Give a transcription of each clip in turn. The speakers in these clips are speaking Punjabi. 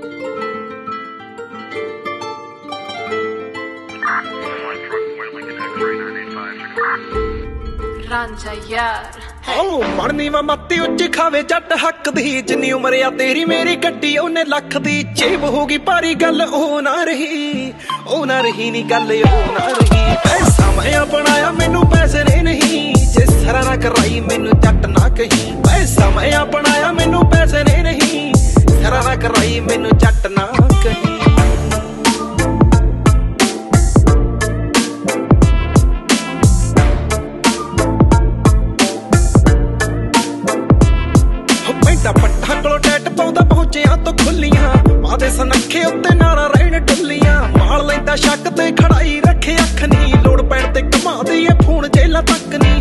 ਰਾਂਝਾ ਯਾਰ ਮਰਨੀ ਵਾ ਮੱਤੀ ਉੱਚ ਖਾਵੇ ਜੱਟ ਹੱਕ ਦੀ, ਜਿੰਨੀ ਉਮਰ ਆ ਤੇਰੀ ਮੇਰੀ ਗੱਡੀ ਉਹਨੇ ਲੱਖ ਦੀ। ਜੇਬ ਹੋ ਗਈ ਭਾਰੀ ਗੱਲ ਉਹ ਨਾ ਰਹੀ, ਉਹ ਨਾ ਰਹੀ ਨੀ ਗੱਲ ਉਹ ਨਾ ਰਹੀ। ਪੈਸਾ ਮੈਂ ਆਪਣਾਇਆ ਮੈਨੂੰ ਪੈਸੇ ਨੇ ਨਹੀਂ, ਜੇ ਸਰਾ ਨਾ ਕਰਾਈ ਮੈਨੂੰ ਜੱਟ ਨਾ ਕਹੀ। ਪੈਸਾ ਮੈਂ ਆਪਣਾਇਆ ਮੈਨੂੰ ਪੈਸੇ ਨੇ ਨਹੀਂ, ਸਰਾ ਨਾ ਕਰਾਈ ਮੈਨੂੰ ਜੱਟ ਨਾ ਕਹੀ। ਪੱਟਾਂ ਕੋਲੋਂ ਟੈਟ ਪਾਉਂਦਾ ਪਹੁੰਚਿਆ ਤੋਂ ਖੁੱਲੀਆਂ, ਮਾਦੇ ਸਨੱਖੇ ਉੱਤੇ ਨਾਰਾ ਰਹਿਣ ਡੁੱਲੀਆਂ। ਮਾਲ ਲੈਂਦਾ ਸ਼ੱਕ ਤੇ ਖੜਾਈ ਰੱਖੇ ਅੱਖ ਨੀ, ਲੋੜ ਪੈਣ ਤੇ ਘੁਮਾ ਦਈਏ ਫੋਨ ਜੇਲਾਂ ਤੱਕ ਨੀ।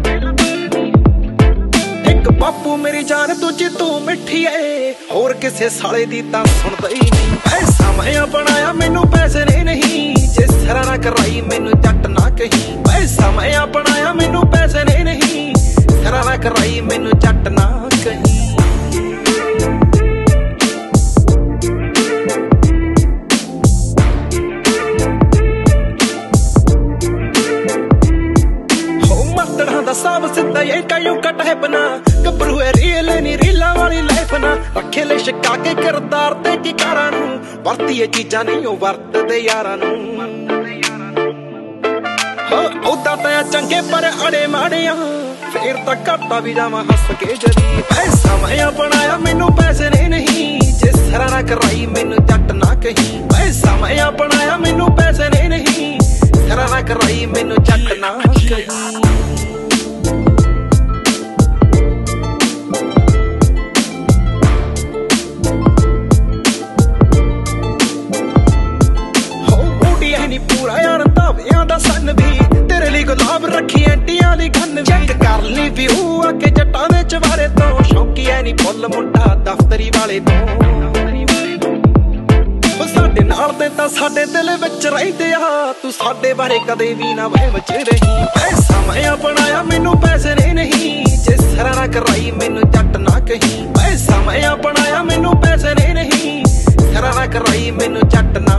ਇੱਕ ਬਾਪੂ ਮੇਰੀ ਜਾਨ ਦੂਜੀ ਤੂੰ ਮਿੱਠੀ ਏ, ਹੋਰ ਕਿਸੇ ਸਾਲੇ ਦੀ ਤਾਂ ਸੁਣਦਾ ਹੀ ਨਹੀਂ। ਪੈਸਾ ਮੈਂ ਬਣਾਇਆ ਮੈਨੂੰ ਪੈਸੇ ਨੇ ਨਹੀਂ, ਜੇ ਸਰਾ ਨਾ ਕਰਾਈ ਮੈਨੂੰ ਜੱਟ ਨਾ ਕਹੀ। ਪੈਸਾ ਮੈਂ ਬਣਾਇਆ ਮੈਨੂੰ ਪੈਸੇ ਨੇ ਨਹੀਂ, ਸਰਾ ਨਾ ਕਰਾਈ ਮੈਨੂੰ ਜੱਟ ਨਾ ਕਹੀ। ਸਾਬ ਸਿੱਧਾ ਇਹ ਕਾਇਓ ਕੱਟ ਹੈ ਬਨਾ, ਗੱਭਰੂ ਹੈ ਰੀਲ ਨੀ ਰੀਲਾਂ ਵਾਲੀ ਲਾਈਫ ਨਾ। ਰੱਖੇ ਲੈ ਛਕਾ ਕੇ ਕਿਰਦਾਰ ਤੇ ਕੀ ਕਾਰਾਂ ਨੂੰ, ਵਰਤੀਏ ਚੀਜ਼ਾਂ ਨਹੀਂ ਉਹ ਵਰਤਦੇ ਯਾਰਾਂ ਨੂੰ। ਉਦਾਂ ਤਾਂ ਚੰਗੇ ਪਰ ਅੜੇ ਮਾੜਿਆਂ, ਫੇਰ ਤਾਂ ਘਾਟਾ ਵੀ ਜਾਵਾਂ ਹੱਸ ਕੇ ਜਦੀ। ਪੈਸਾ ਮੈਂ ਬਣਾਇਆ ਮੈਨੂੰ ਪੈਸੇ ਨੇ ਨਹੀਂ, ਜੇ ਸਰਾ ਨਾ ਕਰਾਈ ਮੈਨੂੰ ਜੱਟ ਨਾ ਕਹੀ। ਪੈਸਾ ਮੈਂ ਬਣਾਇਆ ਮੈਨੂੰ ਪੈਸੇ ਨੇ ਨਹੀਂ, ਸਰਾ ਨਾ ਕਰਾਈ ਮੈਨੂੰ ਜੱਟ ਨਾ ਕਹੀ। ਪੂਰਾ ਯਾਰ ਧਾਵਿਆਂ ਦਾ ਸੰਨ ਵੀ, ਤੇਰੇ ਲਈ ਗੁਲਾਬ ਰੱਖੀ ਐਂਟੀਆਂ ਲਈ ਗੰਨ ਵੀ। ਚੈੱਕ ਕਰ ਲਈ ਵਿਊ ਆ ਕੇ ਜੱਟਾਂ ਦੇ ਚਵਾਰੇ ਤੋਂ, ਸ਼ੌਕੀ ਐ ਨੀ ਫੁੱਲ ਮੁੰਡਾ ਦਫ਼ਤਰੀ ਵਾਲੇ ਤੋਂ। ਸਾਡੇ ਨਾਲ ਤੇ ਤਾਂ ਸਾਡੇ ਦਿਲ ਵਿੱਚ ਰਹਿੰਦੇ ਆ, ਤੂੰ ਸਾਡੇ ਬਾਰੇ ਕਦੇ ਵੀ ਨਾ ਵਹਿਮ ਚ ਰਹੀ। ਪੈਸਾ ਮੈਂ ਬਣਾਇਆ ਮੈਨੂੰ ਪੈਸੇ ਨੇ ਨਹੀਂ, ਜੇ ਸਰਾ ਨਾ ਕਰਾਈ ਮੈਨੂੰ ਜੱਟ ਨਾ ਕਹੀ। ਪੈਸਾ ਮੈਂ ਬਣਾਇਆ ਮੈਨੂੰ ਪੈਸੇ ਨੇ ਨਹੀਂ, ਸਰਾ ਨਾ ਕਰਾਈ ਮੈਨੂੰ ਜੱਟ ਨਾ